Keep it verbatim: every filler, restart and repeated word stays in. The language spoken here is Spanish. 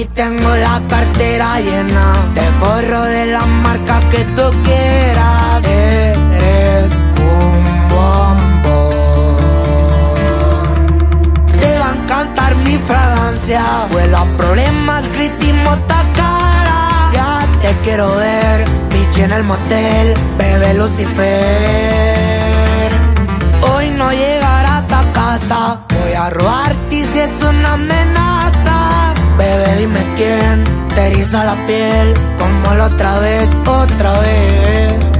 y tengo la cartera llena de forro de la marca que tú quieras. Eres un bombón. Te va a encantar mi fragancia. Vuelo a problemas, critismo, cara. Ya te quiero ver, bitch, en el motel, bebé Lucifer. Hoy no llegarás a casa, voy a robarte y si es una amenaza. Bebé, dime quién te eriza la piel como la otra vez, otra vez.